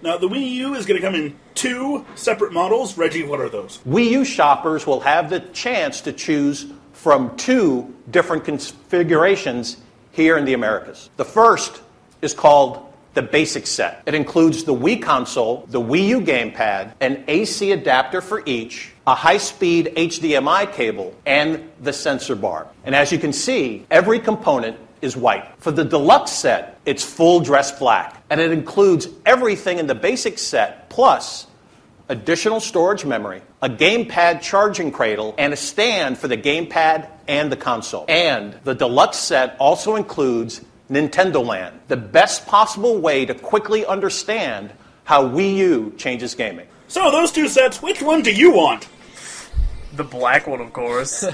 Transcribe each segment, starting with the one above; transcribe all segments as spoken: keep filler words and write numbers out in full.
Now, the Wii U is going to come in two separate models. Reggie, what are those? Wii U shoppers will have the chance to choose from two different configurations here in the Americas. The first is called the Basic Set. It includes the Wii console, the Wii U gamepad, an A C adapter for each, a high-speed H D M I cable, and the sensor bar. And as you can see, every component is white. For the Deluxe Set, it's full dress black, and it includes everything in the Basic Set, plus additional storage memory, a gamepad charging cradle, and a stand for the gamepad and the console. And the Deluxe Set also includes Nintendo Land, the best possible way to quickly understand how Wii U changes gaming. So, those two sets, which one do you want? The black one, of course.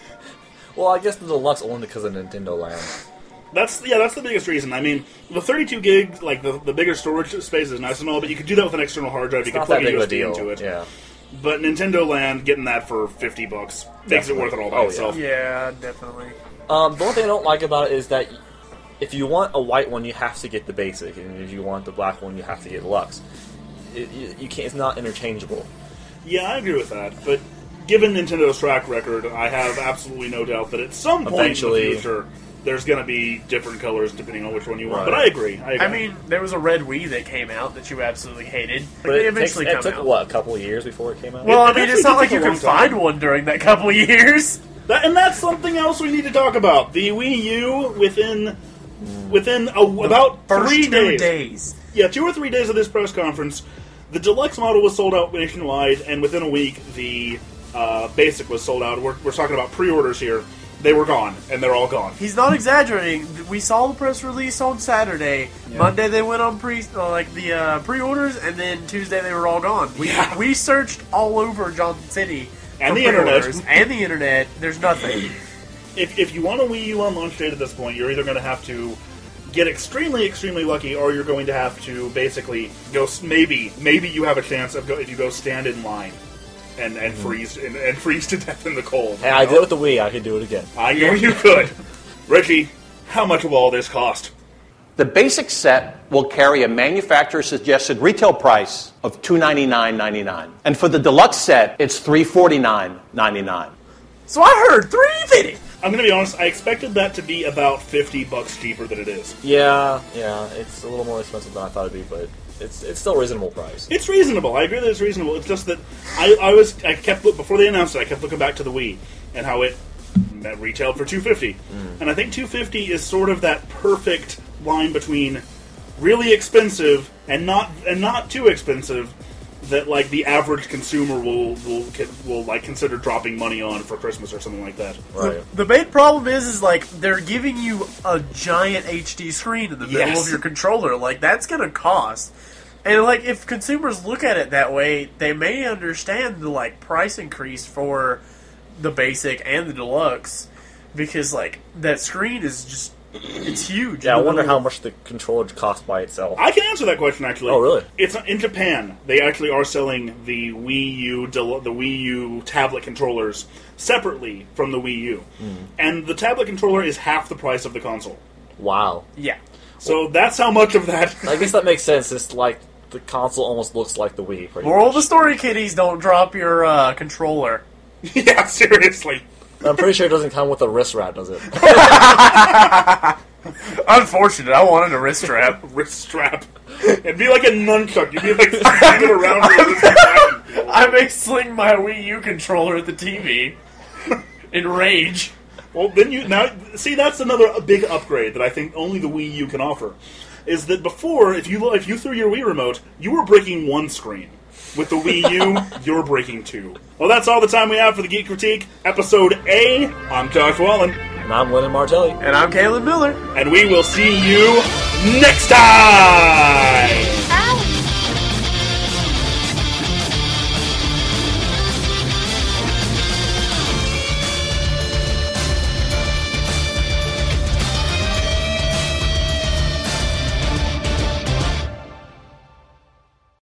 Well, I guess the Deluxe only because of Nintendo Land. That's yeah, that's the biggest reason. I mean, the thirty-two gig, like the the bigger storage space is nice and all, but you could do that with an external hard drive. It's you could not plug that a big U of S a B deal. into it. Yeah. But Nintendo Land, getting that for fifty bucks makes it Definitely. worth it all by Oh, yeah. itself. Yeah, definitely. Um, the one thing I don't like about it is that if you want a white one, you have to get the basic, and if you want the black one, you have to get Deluxe. It, you, you can't. It's not interchangeable. Yeah, I agree with that. But given Nintendo's track record, I have absolutely no doubt that at some point Eventually. in the future, there's going to be different colors depending on which one you want. Right. But I agree. I agree. I mean, there was a red Wii that came out that you absolutely hated. But, But they it, takes, eventually it come took, out. what, a couple of years before it came out? Well, It- I it mean, actually it's not did like take you a can long time. find one during that couple of years. That, and that's something else we need to talk about. The Wii U within within a, about First three two days. days. Yeah, two or three days of this press conference, the Deluxe model was sold out nationwide, and within a week, the uh, Basic was sold out. We're, we're talking about pre-orders here. They were gone, and they're all gone. He's not exaggerating. We saw the press release on Saturday. Monday they went on pre uh, like the uh, pre-orders, and then Tuesday they were all gone. We Yeah. we searched all over Johnson City And for the internet. pre-orders, and the internet. There's nothing. If, if you want a Wii U on launch date at this point, you're either going to have to get extremely, extremely lucky, or you're going to have to basically go. s- Maybe, maybe you have a chance of go, if you go stand in line and and freeze and, and freeze to death in the cold. Hey, I did it with the Wii. I could do it again. I know you could. Reggie, how much will all this cost? The Basic Set will carry a manufacturer-suggested retail price of two hundred ninety-nine dollars and ninety-nine cents. And for the Deluxe Set, it's three hundred forty-nine dollars and ninety-nine cents. So I heard three fifty. I'm going to be honest, I expected that to be about fifty bucks cheaper than it is. Yeah, yeah. It's a little more expensive than I thought it'd be, but it's it's still a reasonable price. It's reasonable. I agree that it's reasonable. It's just that I, I was I kept look before they announced it. I kept looking back to the Wii and how it that retailed for two hundred fifty dollars, Mm. and I think two hundred fifty dollars is sort of that perfect line between really expensive and not and not too expensive that like the average consumer will will will like consider dropping money on for Christmas or something like that. Right. The main problem is, is like they're giving you a giant H D screen in the middle Yes. of your controller. Like that's gonna cost. And like if consumers look at it that way, they may understand the like price increase for the Basic and the Deluxe because like that screen is just it's huge. Yeah, I in the wonder middle how of- much the controller costs by itself. I can answer that question actually. Oh, really? It's in Japan. They actually are selling the Wii U, del- the Wii U tablet controllers separately from the Wii U, and the tablet controller is half the price of the console. Wow. Yeah. So that's how much of that. I guess that makes sense. It's like the console almost looks like the Wii. Pretty Moral much. of the story, kiddies, don't drop your uh, controller. Yeah, seriously. I'm pretty sure it doesn't come with a wrist wrap, does it? Unfortunate. I wanted a wrist strap. Wrist strap. It'd be like a nunchuck. You'd be like swinging it around. your- I may sling my Wii U controller at the T V in rage. Well, then you now see that's another big upgrade that I think only the Wii U can offer. Is that before, if you if you threw your Wii remote, you were breaking one screen. With the Wii U, you're breaking two. Well, that's all the time we have for the Geek Critique, Episode A. I'm Josh Wallen, And I'm Lennon Martelli. And I'm Caleb Miller. and we will see you next time!